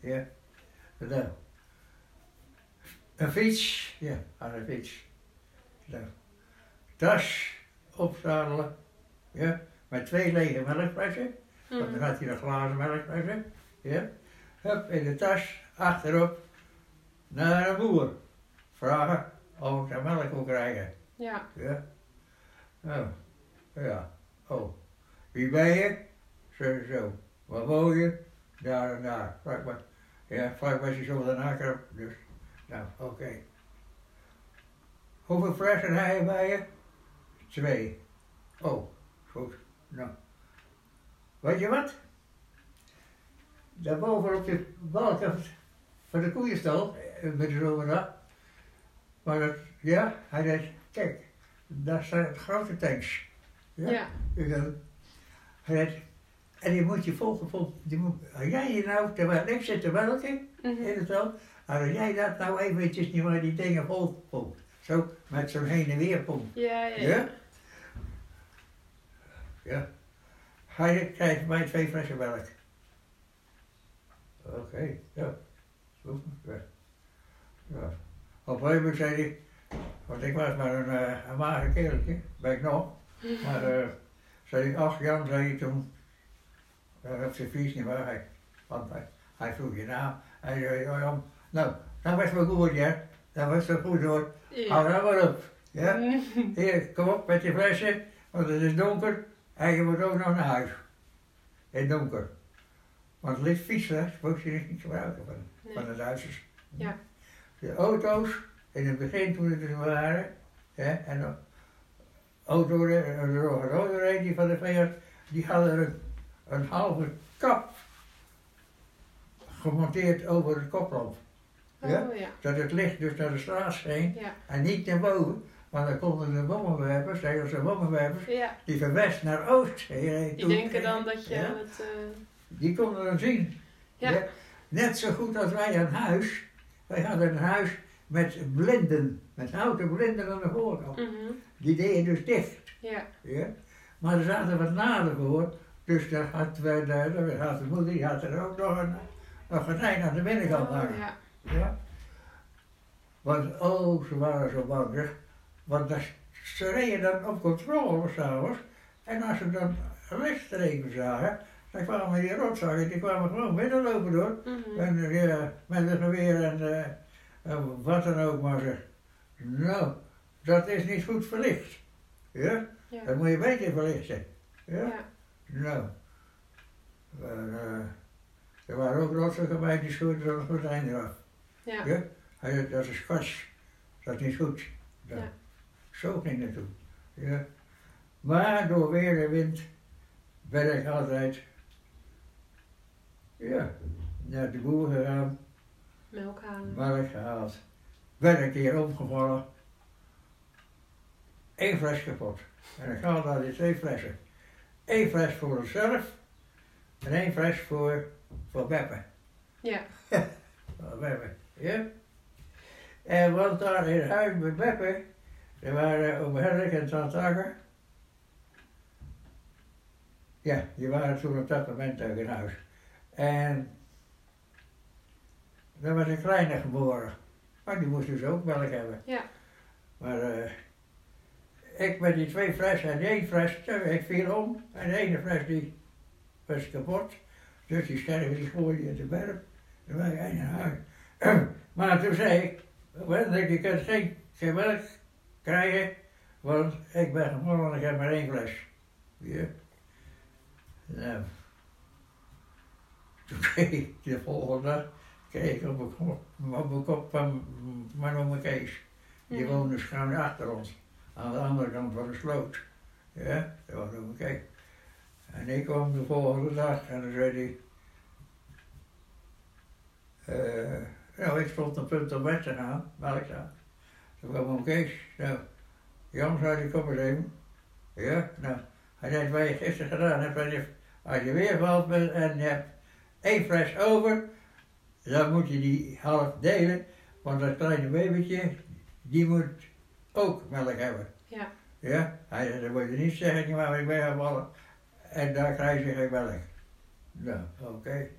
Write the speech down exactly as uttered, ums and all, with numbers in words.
Ja. Nou. Een fiets. Ja, aan een fiets. Nou. Tas opzadelen. Ja. Met twee lege melkflessen. Want dan Mhm. had hij nog glazen melkflessen. Ja. Hup, in de tas, achterop, naar een boer. Vragen of ik zijn melk wil krijgen. Ja. Ja. Oh. Ja. Oh. Wie ben je? Zo, zo. Waar woon je? Daar en daar. Vlak bij, ja, vlak bij zo Den Haag. Dus, nou, oké. Okay. Hoeveel flessen heb je bij je? Twee. Oh, goed. Nou. Weet je wat? Daarboven op de balk van de koeienstal, met de zomerdag. Maar dat, ja, hij zei, kijk, daar staan grote tanks. Ja. Ja. Ja. Hij zei, en die moet je volgen, volgen die moet, als jij je nou, terwijl ik zit te melken Mhm. in het veld, als jij dat nou eventjes niet maar die dingen vol pompt. Zo, met zo'n heen en weer pomp. Ja, ja, Ja? ja. Ja. Hij krijgt mij twee flessen melk. Oké, okay, ja. Goed, ja. Ja. Op een gegeven moment zei hij, want ik was maar een, uh, een mager kereltje, ben ik nog. Maar uh, zei hij, ach Jan, zei hij toen, uh, op zijn fiets niet waar, hij, want hij, hij vroeg je naam. Hij zei, oh Jan, nou, dat was wel goed, ja. Dat was wel goed hoor. Ja. Hou nou maar op. Ja? Hier, kom op met je flessen, want het is donker en je moet ook nog naar huis. In het donker. Want licht fietsles moest je niet gebruiken van, Nee. van de Duitsers. Ja. De auto's, in het begin toen het er waren, hè, en de auto, de rode reed die van de Fiat, die hadden een, een halve kap gemonteerd over de koplamp. Ja? Oh ja. Dat het licht dus naar de straat scheen Ja. en niet naar boven, want dan konden de bommenwerpers, Engelse bommenwerpers, Ja. die van west naar oost heen. Die denken dan dat je ja, het... uh... die konden hem zien. Ja. Ja. Net zo goed als wij een huis. Wij hadden een huis met blinden, met houten blinden aan de voorkant. Mhm. Die deden dus dicht. Ja. Ja. Maar er zaten wat naden voor, dus daar had, wij, daar, daar had de moeder, die had er ook nog een, een gordijn aan de binnenkant Oh, hangen. ja. Ja. Want oh, ze waren zo bang, zeg. Want dat, ze reden dan op controle s'avonds. En als ze dan rechtstreeks zagen, dan kwamen die rotzakken, die kwamen gewoon binnenlopen door. Mhm. En ja, met een geweer en, uh, en wat dan ook maar zeg. Nou, dat is niet goed verlicht. Ja? Ja. Dat moet je beter verlichten. Ja? Ja. Nou. Maar, uh, er waren ook rotzakken bij die schoten er nog het einde af. Ja. Ja? Hij zei, dat is gas. Dat is niet goed. Nou, Ja. zo ging het toen. Ja. Maar door weer en wind ben ik altijd ja, naar de boer gegaan, Melk halen. melk gehaald, ben een keer omgevallen, één fles kapot. En ik haalde daar die twee flessen. Eén fles voor onszelf en één fles voor, voor Beppe. Ja. Voor Beppe, ja. En want daar in huis bij Beppe, er waren oom Henrik en tante Agger. Ja, die waren toen op dat moment ook in huis. En er was een kleine geboren, maar die moest dus ook melk hebben. Ja. Maar uh, ik met die twee flessen en die één fles, ik viel om en de ene fles die was kapot. Dus die sterven die gooide in de berg. Dan ben ik naar huis. Maar toen zei ik, Hendrik, je kunt geen, geen melk krijgen, want ik ben geboren en ik heb maar één fles. Ja. Nou. Toen kreeg ik de volgende dag kreeg ik op mijn kop, op mijn kop van mijn oom Kees. Die Mhm. woonde schuin achter ons, aan de andere kant van de sloot. Ja, dat was oom Kees. En ik kwam de volgende dag en dan zei hij, uh, nou ik stond een punt om weg te gaan, melk aan. Toen kwam oom Kees, nou, Jan zei hij, kom eens even. Ja, nou, hij zei, wat je gisteren gedaan hebt, als je, als je weer valt en je hebt één fles over, dan moet je die half delen, want dat kleine babytje, die moet ook melk hebben. Ja. Ja, hij zei, dat moet je niet zeggen, maar ik ben gevallen en daar krijg je geen melk. Nou, oké. Okay.